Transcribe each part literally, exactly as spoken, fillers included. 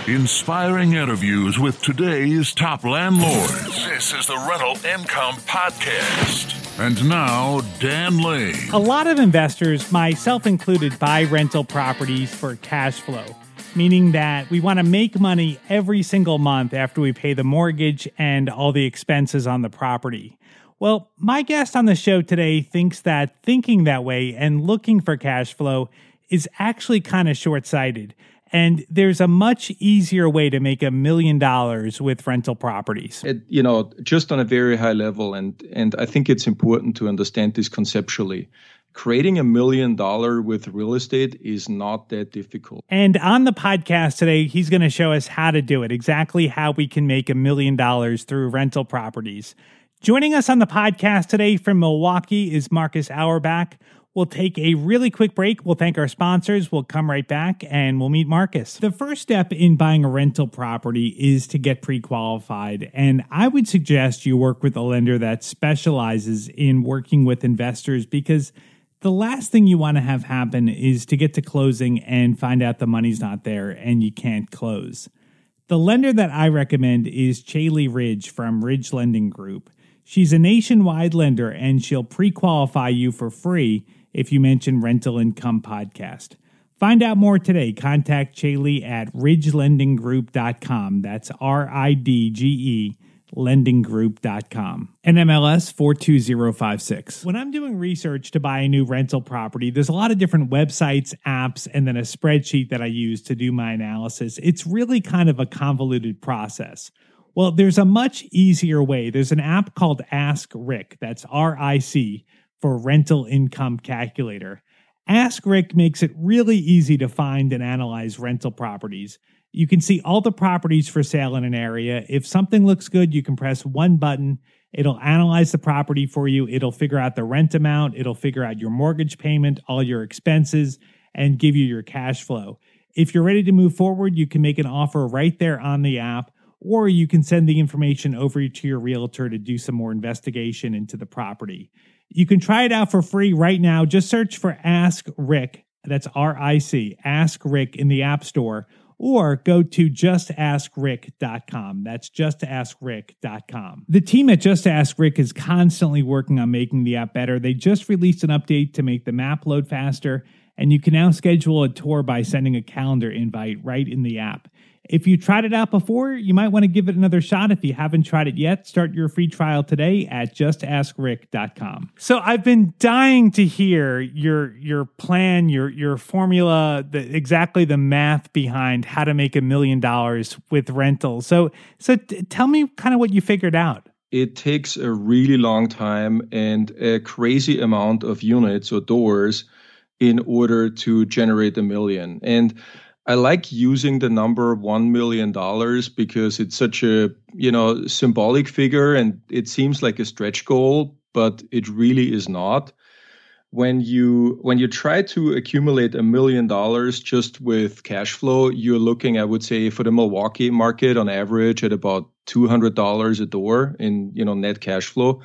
Inspiring interviews with today's top landlords. This is the Rental Income Podcast. And now, Dan Lane. A lot of investors, myself included, buy rental properties for cash flow, meaning that we want to make money every single month after we pay the mortgage and all the expenses on the property. Well, my guest on the show today thinks that thinking that way and looking for cash flow is actually kind of short-sighted. And there's a much easier way to make a million dollars with rental properties. It, you know, just on a very high level, and and I think it's important to understand this conceptually. Creating a million dollar with real estate is not that difficult. And on the podcast today, he's going to show us how to do it, exactly how we can make a million dollars through rental properties. Joining us on the podcast today from Milwaukee is Marcus Auerbach. We'll take a really quick break. We'll thank our sponsors. We'll come right back and we'll meet Marcus. The first step in buying a rental property is to get pre-qualified. And I would suggest you work with a lender that specializes in working with investors, because the last thing you want to have happen is to get to closing and find out the money's not there and you can't close. The lender that I recommend is Chaley Ridge from Ridge Lending Group. She's a nationwide lender and she'll pre-qualify you for free if you mention Rental Income Podcast. Find out more today. Contact Chaley at ridge lending group dot com. That's R I D G E lending group dot com. N M L S four two zero five six. When I'm doing research to buy a new rental property, there's a lot of different websites, apps, and then a spreadsheet that I use to do my analysis. It's really kind of a convoluted process. Well, there's a much easier way. There's an app called Ask Rick. That's R I C for Rental Income Calculator. Ask Rick makes it really easy to find and analyze rental properties. You can see all the properties for sale in an area. If something looks good, you can press one button. It'll analyze the property for you. It'll figure out the rent amount. It'll figure out your mortgage payment, all your expenses, and give you your cash flow. If you're ready to move forward, you can make an offer right there on the app, or you can send the information over to your realtor to do some more investigation into the property. You can try it out for free right now. Just search for Ask Rick. That's R I C, Ask Rick in the App Store, or go to just ask rick dot com. That's just ask rick dot com. The team at Just Ask Rick is constantly working on making the app better. They just released an update to make the map load faster, and you can now schedule a tour by sending a calendar invite right in the app. If you tried it out before, you might want to give it another shot. If you haven't tried it yet, start your free trial today at just ask rick dot com. So I've been dying to hear your your plan, your your formula, the, exactly the math behind how to make a million dollars with rentals. So so t- tell me kind of what you figured out. It takes a really long time and a crazy amount of units or doors in order to generate a million. And I like using the number one million dollars because it's such a, you know, symbolic figure and it seems like a stretch goal, but it really is not. When you when you try to accumulate a million dollars just with cash flow, you're looking, I would say, for the Milwaukee market on average at about two hundred dollars a door in, you know, net cash flow.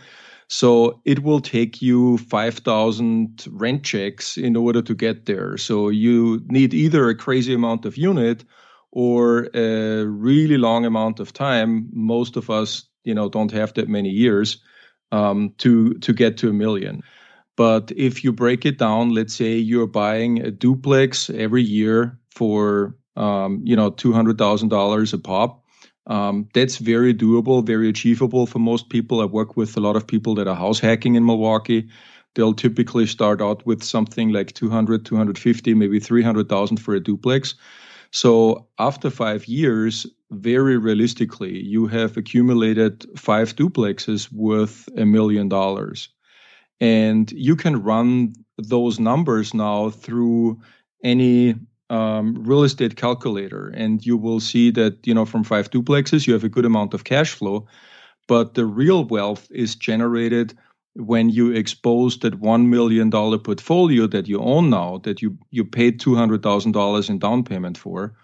So it will take you five thousand rent checks in order to get there. So you need either a crazy amount of unit or a really long amount of time. Most of us, you know, don't have that many years um, to to get to a million. But if you break it down, let's say you're buying a duplex every year for, um, you know, two hundred thousand dollars a pop. Um, that's very doable, very achievable for most people. I work with a lot of people that are house hacking in Milwaukee. They'll typically start out with something like two hundred, two hundred fifty, maybe three hundred thousand for a duplex. So after five years, very realistically, you have accumulated five duplexes worth a million dollars. And you can run those numbers now through any Um, real estate calculator, and you will see that, you know, from five duplexes, you have a good amount of cash flow, but the real wealth is generated when you expose that one million dollars portfolio that you own now, that you, you paid two hundred thousand dollars in down payment for,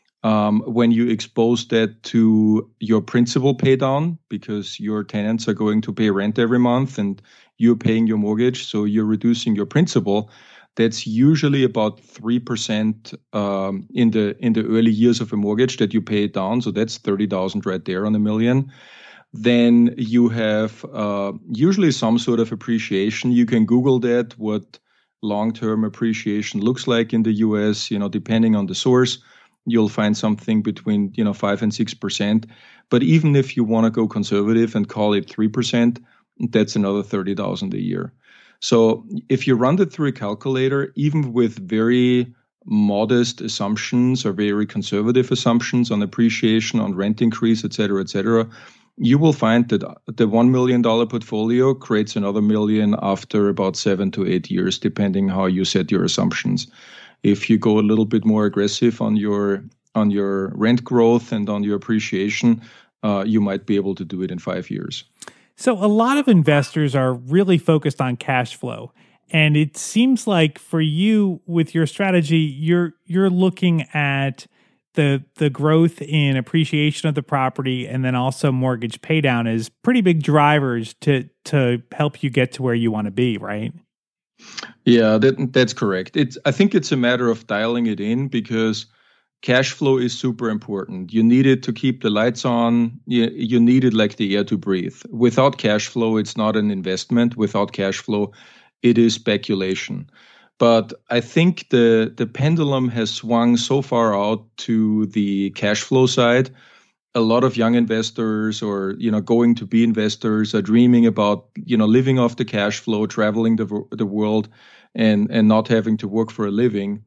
um, when you expose that to your principal pay down, because your tenants are going to pay rent every month and you're paying your mortgage, so you're reducing your principal. that's usually about three percent um, in the in the early years of a mortgage that you pay it down. So that's thirty thousand right there on a million. Then you have uh, usually some sort of appreciation. You can Google that, what long-term appreciation looks like in the U S, you know, depending on the source. You'll find something between, you know, five and six percent. But even if you want to go conservative and call it three percent, that's another thirty thousand a year. So if you run that through a calculator, even with very modest assumptions or very conservative assumptions on appreciation, on rent increase, et cetera, et cetera, you will find that the one million dollars portfolio creates another million after about seven to eight years, depending how you set your assumptions. If you go a little bit more aggressive on your on your rent growth and on your appreciation, uh, you might be able to do it in five years. So a lot of investors are really focused on cash flow. And it seems like for you, with your strategy, you're you're looking at the the growth in appreciation of the property and then also mortgage paydown as pretty big drivers to to help you get to where you want to be, right? Yeah, that, that's correct. It's I think it's a matter of dialing it in, because cash flow is super important. You need it to keep the lights on. You, you need it like the air to breathe. Without cash flow, it's not an investment. Without cash flow, it is speculation. But I think the, the pendulum has swung so far out to the cash flow side. A lot of young investors, or, you know, going to be investors, are dreaming about, you know, living off the cash flow, traveling the the world, and and not having to work for a living.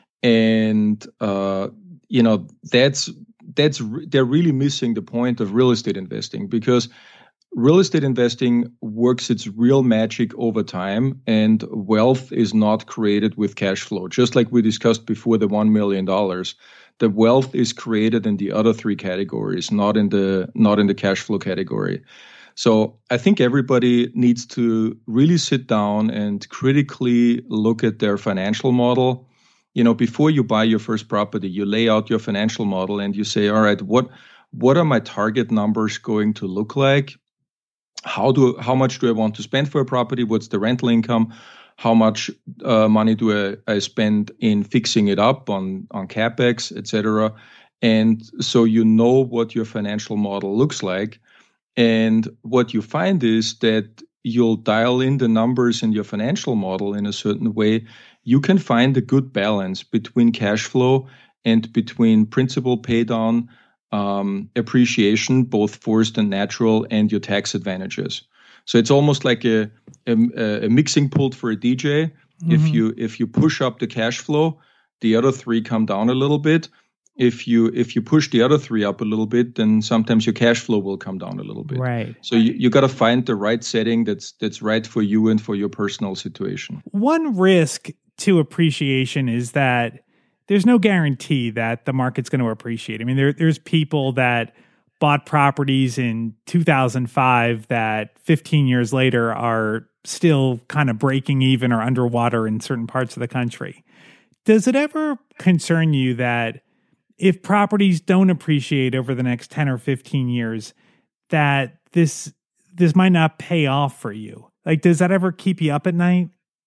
And uh, you know, that's that's they're really missing the point of real estate investing, because real estate investing works its real magic over time, and wealth is not created with cash flow. Just like we discussed before, the one million dollars, the wealth is created in the other three categories, not in the not in the cash flow category. So I think everybody needs to really sit down and critically look at their financial model. You know, before you buy your first property, you lay out your financial model and you say, all right, what what are my target numbers going to look like? How do how much do I want to spend for a property? What's the rental income? How much uh, money do I, I spend in fixing it up on, on CapEx, et cetera? And so you know what your financial model looks like. And what you find is that you'll dial in the numbers in your financial model in a certain way. You can find a good balance between cash flow and between principal pay down, um, appreciation, both forced and natural, and your tax advantages. So it's almost like a a, a mixing pult for a D J. Mm-hmm. If you if you push up the cash flow, the other three come down a little bit. If you if you push the other three up a little bit, then sometimes your cash flow will come down a little bit. Right. So you, you got to find the right setting that's that's right for you and for your personal situation. One risk to appreciation is that there's no guarantee that the market's going to appreciate. I mean, there there's people that bought properties in two thousand five that fifteen years later are still kind of breaking even or underwater in certain parts of the country. Does it ever concern you that if properties don't appreciate over the next ten or fifteen years, that this this might not pay off for you? Like, does that ever keep you up at night?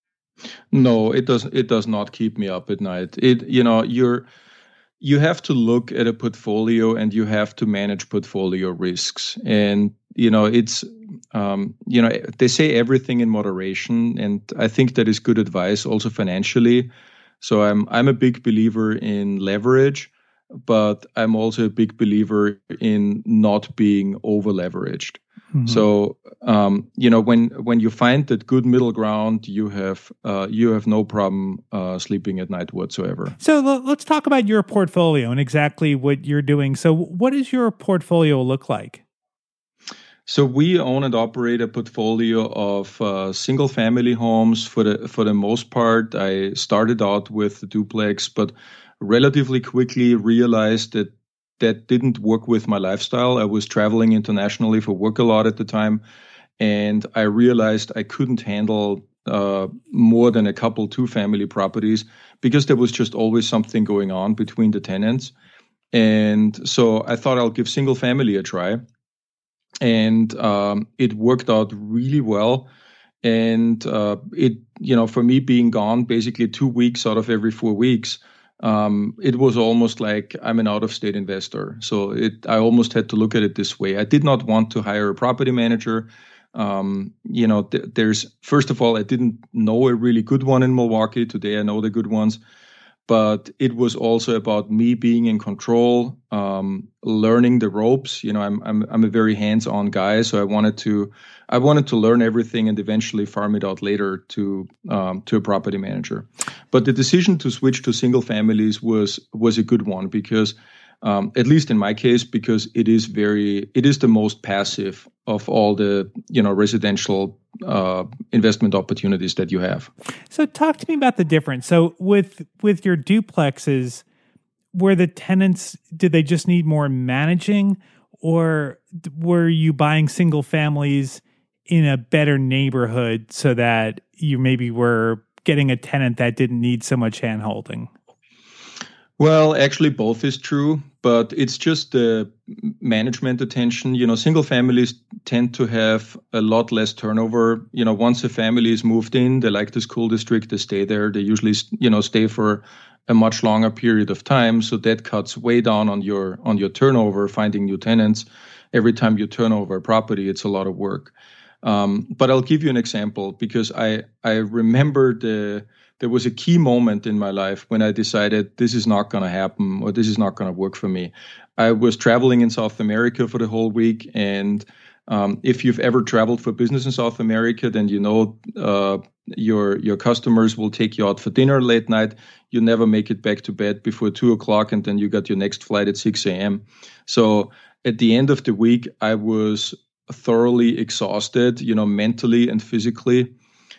No, it doesn't. It does not keep me up at night. It, you know, you're you have to look at a portfolio and you have to manage portfolio risks. And you know, it's um, you know, they say everything in moderation, and I think that is good advice, also financially. So I'm I'm a big believer in leverage, but I'm also a big believer in not being over leveraged. Mm-hmm. So, um, you know, when when you find that good middle ground, you have uh, you have no problem uh, sleeping at night whatsoever. So l- let's talk about your portfolio and exactly what you're doing. So what does your portfolio look like? So we own and operate a portfolio of uh, single family homes. For the for the most part, I started out with the duplex, but relatively quickly realized that that didn't work with my lifestyle. I was traveling internationally for work a lot at the time, and I realized I couldn't handle uh, more than a couple two-family properties because there was just always something going on between the tenants. And so I thought I'll give single family a try, and um, it worked out really well. And uh, it, you know, for me being gone basically two weeks out of every four weeks, um, it was almost like I'm an out-of-state investor. So it, I almost had to look at it this way. I did not want to hire a property manager. Um, you know, th- there's, first of all, I didn't know a really good one in Milwaukee. Today I know the good ones. But it was also about me being in control, um, learning the ropes. You know, I'm I'm I'm a very hands-on guy, so I wanted to I wanted to learn everything and eventually farm it out later to um, to a property manager. But the decision to switch to single families was was a good one because, um, at least in my case, because it is very it is the most passive of all the you know residential uh, investment opportunities that you have. So talk to me about the difference. So with with your duplexes, were the tenants, did they just need more managing, or were you buying single families in a better neighborhood so that you maybe were getting a tenant that didn't need so much handholding? Well, actually, both is true, but it's just the management attention. You know, single families tend to have a lot less turnover. You know, once a family is moved in, they like the school district, they stay there. They usually, you know, stay for a much longer period of time. So that cuts way down on your on your turnover, finding new tenants. Every time you turn over a property, it's a lot of work. Um, but I'll give you an example because I I remember the. There was a key moment in my life when I decided this is not going to happen or this is not going to work for me. I was traveling in South America for the whole week. And um, if you've ever traveled for business in South America, then you know uh, your your customers will take you out for dinner late night. You never make it back to bed before two o'clock, and then you got your next flight at six a.m. So at the end of the week, I was thoroughly exhausted, you know, mentally and physically.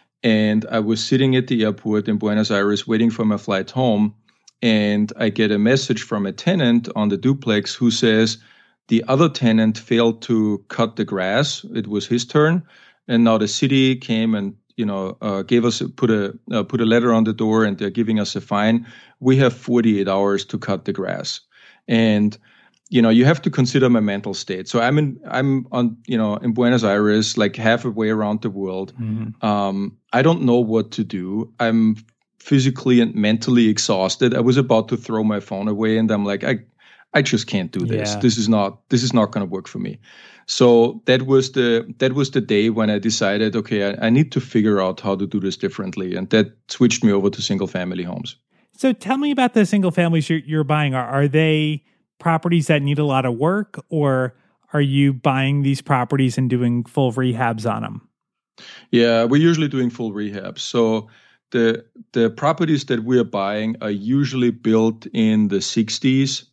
And I was sitting at the airport in Buenos Aires waiting for my flight home. And I get a message from a tenant on the duplex who says the other tenant failed to cut the grass. It was his turn. And now the city came and, you know, uh, gave us, put a, uh, put a letter on the door, and they're giving us a fine. We have forty-eight hours to cut the grass. And you know, you have to consider my mental state. So I'm in, I'm on, you know, in Buenos Aires, like halfway around the world. Mm-hmm. Um, I don't know what to do. I'm physically and mentally exhausted. I was about to throw my phone away, and I'm like, I, I just can't do this. Yeah. This is not, this is not going to work for me. So that was the, that was the day when I decided, okay, I, I need to figure out how to do this differently, and that switched me over to single family homes. So tell me about the single families you're, you're buying. Are, are they properties that need a lot of work, or are you buying these properties and doing full rehabs on them? Yeah, we're usually doing full rehabs. So the the properties that we're buying are usually built in the sixties,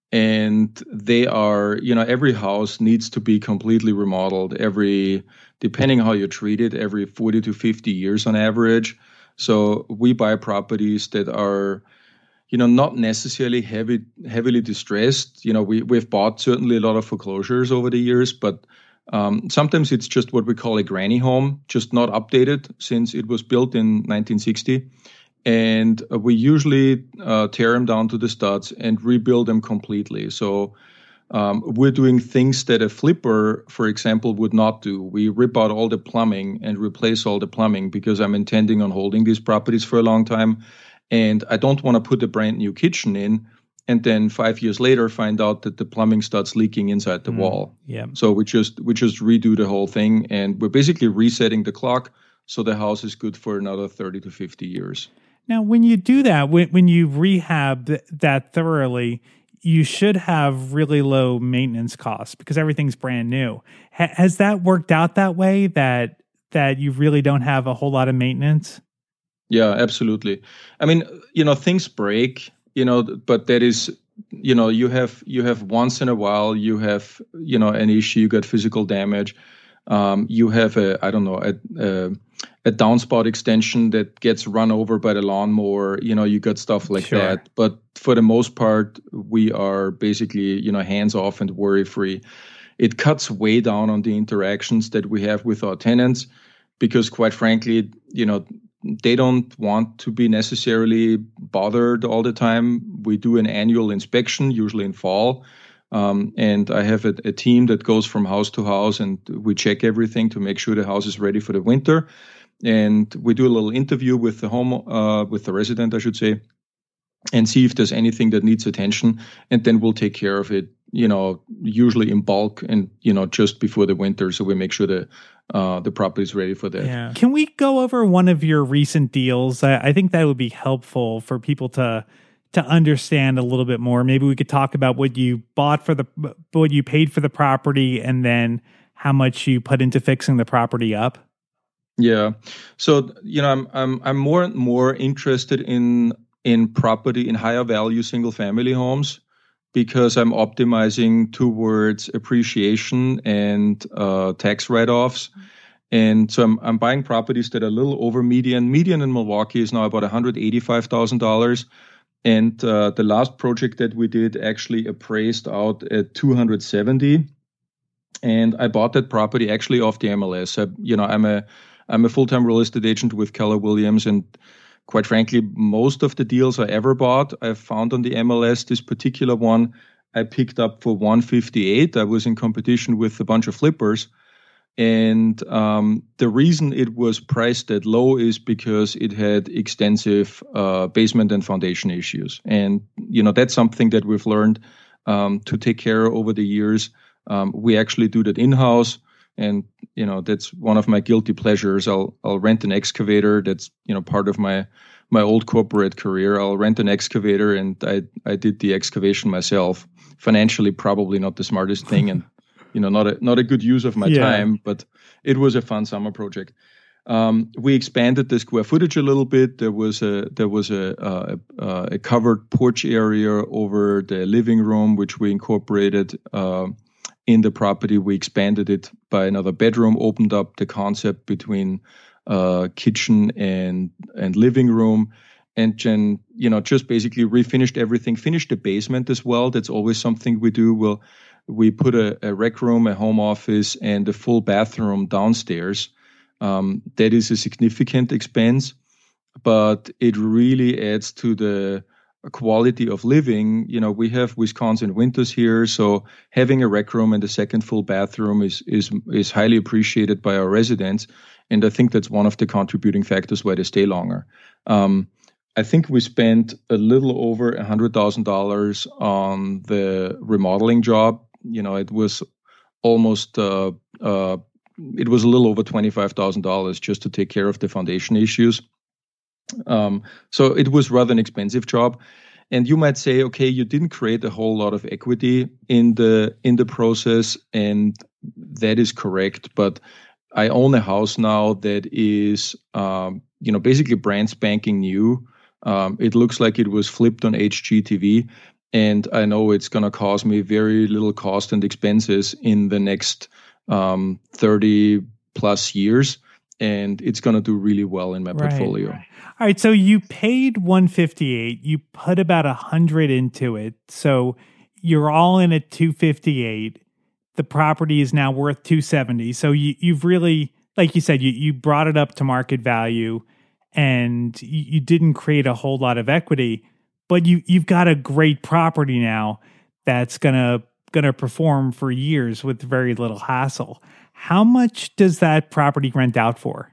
and they are, you know, every house needs to be completely remodeled every, depending how you treat it, every forty to fifty years on average. So we buy properties that are, you know, not necessarily heavy, heavily distressed. You know, we, we've bought certainly a lot of foreclosures over the years, but um, sometimes it's just what we call a granny home, just not updated since it was built in nineteen sixty. And uh, we usually uh, tear them down to the studs and rebuild them completely. So um, we're doing things that a flipper, for example, would not do. We rip out all the plumbing and replace all the plumbing because I'm intending on holding these properties for a long time. And I don't want to put a brand new kitchen in and then five years later find out that the plumbing starts leaking inside the mm, wall. Yeah. So we just we just redo the whole thing, and we're basically resetting the clock so the house is good for another thirty to fifty years. Now, when you do that, when, when you rehab th- that thoroughly, you should have really low maintenance costs because everything's brand new. Ha- has that worked out that way, that that you really don't have a whole lot of maintenance? Yeah, absolutely. I mean, you know, things break, you know, but that is, you know, you have you have once in a while, you have, you know, an issue, you got physical damage. Um, you have a, I don't know, a, a, a downspout extension that gets run over by the lawnmower. You know, you got stuff like sure. that. But for the most part, we are basically, you know, hands off and worry free. It cuts way down on the interactions that we have with our tenants because, quite frankly, you know, they don't want to be necessarily bothered all the time. We do an annual inspection, usually in fall, Um, and I have a, a team that goes from house to house, and we check everything to make sure the house is ready for the winter. And we do a little interview with the home, uh, with the resident, I should say, and see if there's anything that needs attention. And then we'll take care of it, you know, usually in bulk and, you know, just before the winter. So we make sure that uh, the property is ready for that. Yeah. Can we go over one of your recent deals? I, I think that would be helpful for people to to understand a little bit more. Maybe we could talk about what you bought for the, what you paid for the property, and then how much you put into fixing the property up. Yeah. So, you know, I'm I'm I'm more and more interested in in property in higher value single family homes, because I'm optimizing towards appreciation and uh, tax write-offs. And so I'm I'm buying properties that are a little over median. Median in Milwaukee is now about one hundred eighty-five thousand dollars. And uh, the last project that we did actually appraised out at two hundred seventy. And I bought that property actually off the M L S. I, you know, I'm a I'm a full-time real estate agent with Keller Williams, and quite frankly, most of the deals I ever bought, I found on the M L S. This particular one I picked up for one fifty-eight. I was in competition with a bunch of flippers. And um, the reason it was priced that low is because it had extensive uh, basement and foundation issues. And, you know, that's something that we've learned um, to take care of over the years. Um, we actually do that in-house. And, you know, that's one of my guilty pleasures. I'll I'll rent an excavator. That's, you know, part of my my old corporate career. I'll rent an excavator, and I, I did the excavation myself. Financially, probably not the smartest thing, and you know, not a not a good use of my yeah. time, but it was a fun summer project. Um, we expanded the square footage a little bit. There was a there was a, a, a covered porch area over the living room, which we incorporated uh, in the property. We expanded it by another bedroom, opened up the concept between uh, kitchen and and living room, and then, you know, just basically refinished everything. Finished the basement as well. That's always something we do. We'll We put a, a rec room, a home office, and a full bathroom downstairs. Um, that is a significant expense, but it really adds to the quality of living. You know, we have Wisconsin winters here, so having a rec room and a second full bathroom is is is highly appreciated by our residents, and I think that's one of the contributing factors why they stay longer. Um, I think we spent a little over one hundred thousand dollars on the remodeling job. You know, it was almost, uh, uh, it was a little over twenty-five thousand dollars just to take care of the foundation issues. Um, so it was rather an expensive job. And you might say, okay, you didn't create a whole lot of equity in the in the process, and that is correct. But I own a house now that is, um, you know, basically brand spanking new. Um, it looks like it was flipped on H G T V. And I know it's going to cost me very little cost and expenses in the next um, thirty plus years. And it's going to do really well in my right. portfolio. All right. So you paid one fifty-eight. You put about one hundred into it. So you're all in at two fifty-eight. The property is now worth two seventy. So you, you've really, like you said, you, you brought it up to market value, and you, you didn't create a whole lot of equity. But you you've got a great property now that's gonna gonna perform for years with very little hassle. How much does that property rent out for?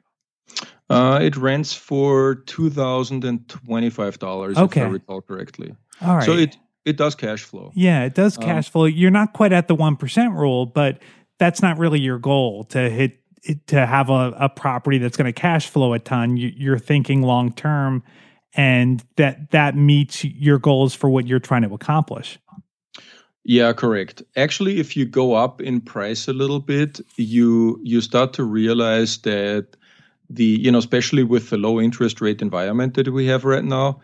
Uh, it rents for two thousand and twenty-five dollars, okay. if I recall correctly. All right. So it it does cash flow. Yeah, it does cash um, flow. You're not quite at the one percent rule, but that's not really your goal to hit to have a, a property that's going to cash flow a ton. You, you're thinking long term. And that that meets your goals for what you're trying to accomplish. Yeah, correct. Actually, if you go up in price a little bit, you you start to realize that the, you know, especially with the low interest rate environment that we have right now,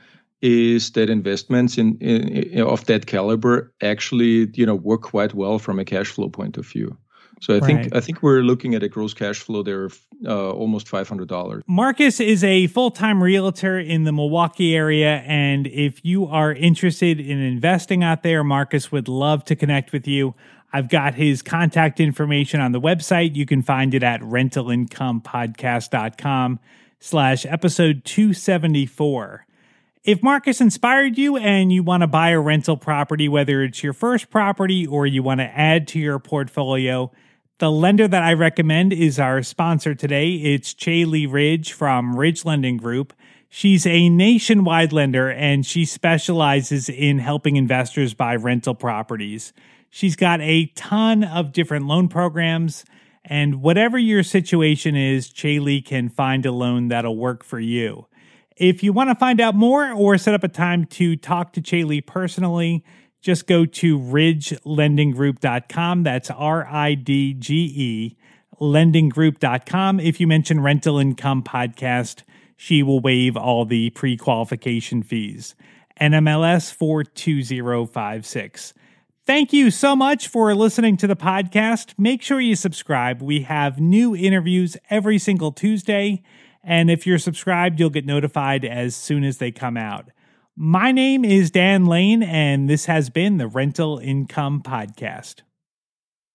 is that investments in, in, in of that caliber actually, you know, work quite well from a cash flow point of view. So I right. think I think we're looking at a gross cash flow there of uh, almost five hundred dollars. Marcus is a full-time realtor in the Milwaukee area, and if you are interested in investing out there, Marcus would love to connect with you. I've got his contact information on the website. You can find it at rentalincomepodcast.com slash episode 274. If Marcus inspired you and you want to buy a rental property, whether it's your first property or you want to add to your portfolio, the lender that I recommend is our sponsor today. It's Chaley Ridge from Ridge Lending Group. She's a nationwide lender and she specializes in helping investors buy rental properties. She's got a ton of different loan programs, and whatever your situation is, Chaley can find a loan that'll work for you. If you want to find out more or set up a time to talk to Chaley personally, just go to ridge lending group dot com. That's R I D G E, lending group dot com. If you mention Rental Income Podcast, she will waive all the pre-qualification fees. N M L S four two zero five six. Thank you so much for listening to the podcast. Make sure you subscribe. We have new interviews every single Tuesday. And if you're subscribed, you'll get notified as soon as they come out. My name is Dan Lane, and this has been the Rental Income Podcast.